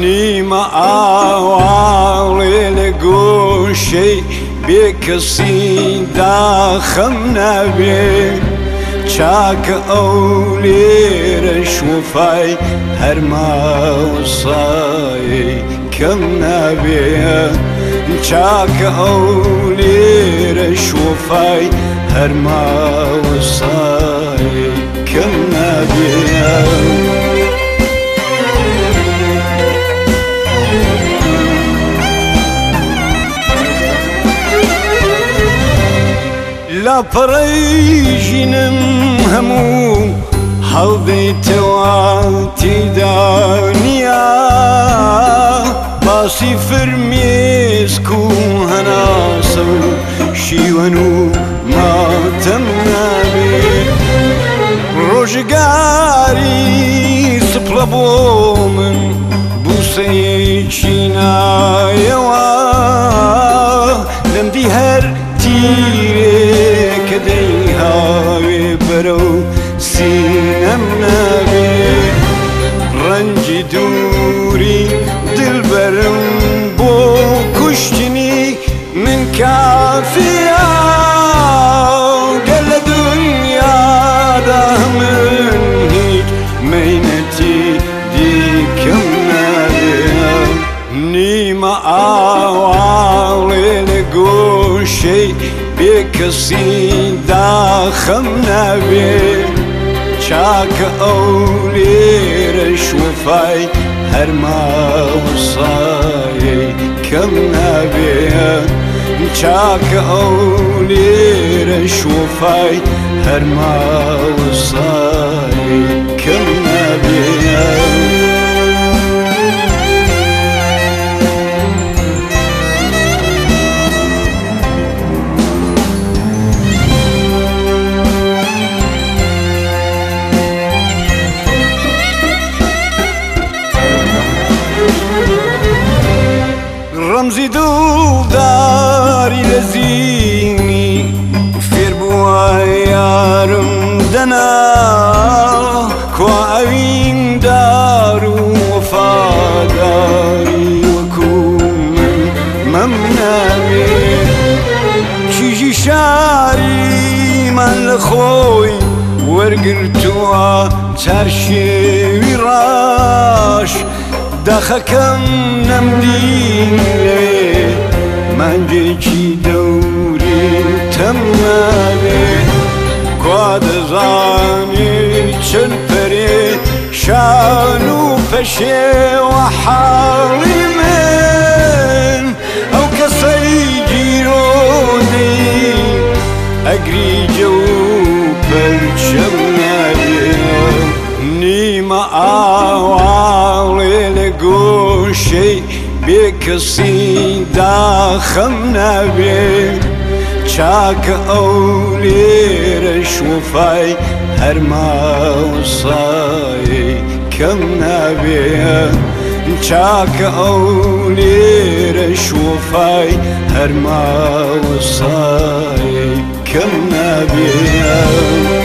نیمە ئاواڵێ لە گۆشەی بێکەسی داخەم نابێ چاکە ئەو لێرە شوفای هەر ماوەسای کەم نابێ چاکە ئەو لێرە شوفای هەر ماوەسای کەم نابێ لاپەڕەی ژینم هەموو هەڵدەیتەوە تێدانیا باسی فرمێسک و هەناسە و شیوەن و ماتەم نابێ ڕۆژگاری سپڵە بۆ من بوسەیەکی نایەوە لەمدی هەر تیرێکە دەی هاوێ بەرەو سینەم نابێ ڕەنجی دووری دڵبەرم بۆ کوشتنی من کافیە گەر لە دونیادا من هیچ مەینەتی دیکەم نابێ نیمە ئاواڵێ لە گۆشەی بێکەسی داخەم نابێ چاکە ئەو لێرە شوفای هەر ماوەسای کەم نابێ چاکە ئەو لێرە شوفای هەر ماوەسای کەم نابێ ڕەمزی دڵداری لە زینی فێر بووە یارم دەنا کوا ئەویندار و وەفاداری وەکو من مەم نابێ کیژی شاریمان لە خۆی وەرگرتووە چارشێوی ڕاش داخەکەم نەمدین لێ مانگێکی دەوری تەم نابێ کوا دەزانێ چەند پەرێشان و پەشێوە حاڵی من ئەو کەسەی گیرۆدەی ئەگریجە و پەرچەم نابێ نیمە ئاواڵێ لە گۆشەی بێکەسی داخەم نابێ چاکە ئەو لێرە شوفای هەر ماوەسای کەم نابێ چاکە ئەو لێرە شوفای هەر ماوەسای کەم نابێ